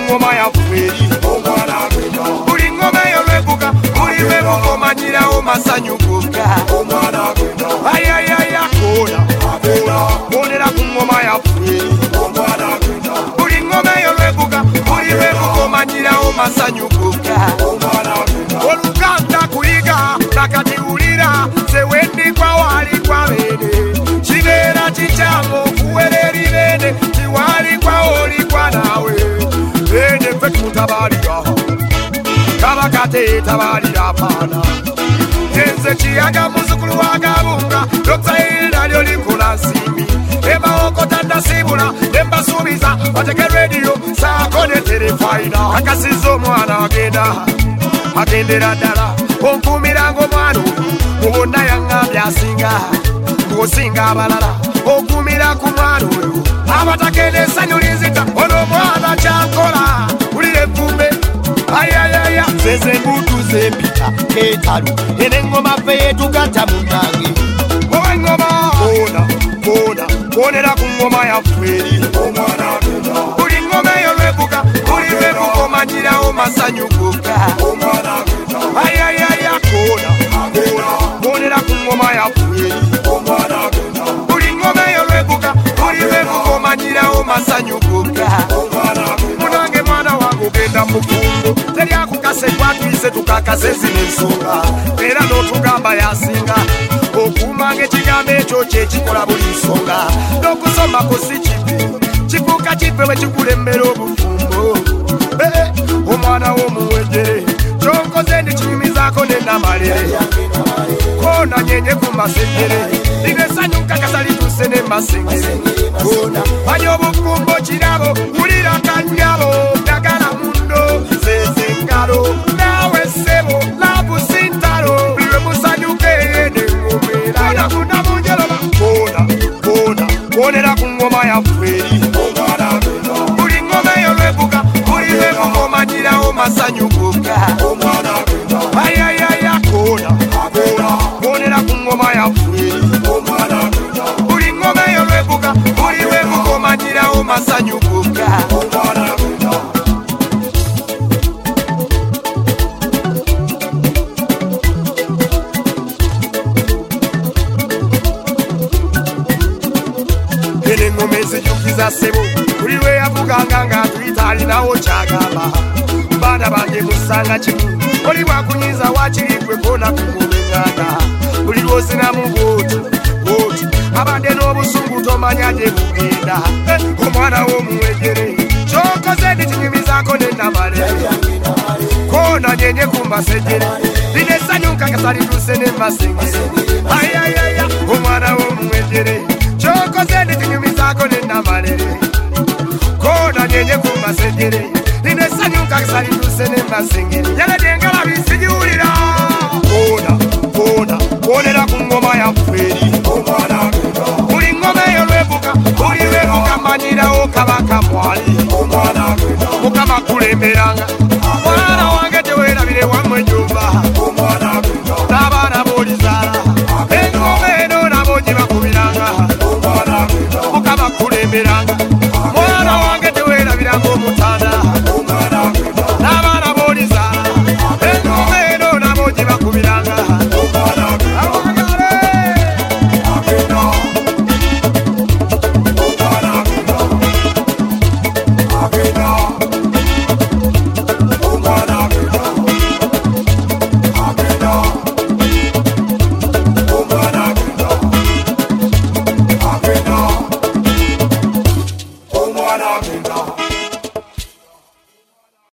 ngoma ya feri buli ngoma eyo lwebuka buli lwebuka omanyirawo masanyu gokka ayayaya koona bonera ku ngoma ya feri buli ngoma eyo lwebuka buli lwebuka omanyirawo masanyu gokka oluganda kuyiga nakatiwulira sewendikwa wali kwa bene kibeera kikyamu okuwera eribene tiwalikwa olikwa naawe bene ffe tutabalira kabakate tabalira paana yenze kiyaga muzukulu wa gabunga Dr. Hilda lyolikola nsimbi emaokota ndasibula nembasuubiza bateke radio saako ne terefayina akasiza omwana agendera ddala onkuumiranga omwana oyo mu bonna yaŋŋambye asinga ng'osinga abalala okumira ku mwana oyo abatakenda essanyu linzita ono omwana kyankola wulira evvumbe ayayaya zeze embutu zempita etalu era eŋŋoma ffe yetugatta mu ntange oweŋŋoma bonera ku ŋŋoma yaffe eri buli ŋŋoma eyo lwebuka buli lwebuka omanyirawo masanyu gokka ayayaya bonera ku ŋŋoma yaffe eri buli ngoma eyo lwebuka buli lwebuka omanyirawo masanyu gokka munange mwana wange ogenda mukungu teryakukase twatwise tukakase zino ensonga era n'otugamba yasinga okuumanga ekigambo ekyo kyekikola buli nsonga n'okusomako si kibi kifuuka kife bwe kikulembera obufumbo omwana w'omuwejere kyonkoze ndikinyumizaako nenamalere kona nyenye ku masengere lino essanyu nkakasa lituse ne masengere manya obufumbo kirabo wulira kanyabo dagala mundo zeze ngalo nawe ssebo labu sintalo buli lwe musanyuke ne ngomera kuna munjeloba bonera ku ngoma yaffe eri buli ngoma eyo lwebuka buli lwebuka omanyirawo masanyu gokka ayayaya bonera ku ngoma yaffe eri buli ngoma eyo lwebuka buli lwebuka omanyirawo masanyu gokka ene engoma ezijukiza ssebo buli lwe yavuganga ng'atuyita alinawo kyagamba baana bange musanga kimu oli bwakunyiza wakiridwe koona ku ngoma eŋŋanda buli lwozinamu bwoti abadde n'obusungu tomanya gye bugenda omwana w'omuwejere kyokoze ndikinyumizaako nenamale koona nyenye ku masejere lino essanyu nkakasa lituse ne masengere ayayaya omwana w'omuwejere kyokoze ndikinyumizaako nenamalere koona nyenye ku masejere lino essanyu nkakasa lituse ne masengere yaladde engalabi sigiwulira bonera ku ngoma yaffe eri buli ngoma eyo lwebuka buli lwebuka manyirawo kabaka mwali mukama kulemberanga mwana wange teweerabire wammwe ennyumba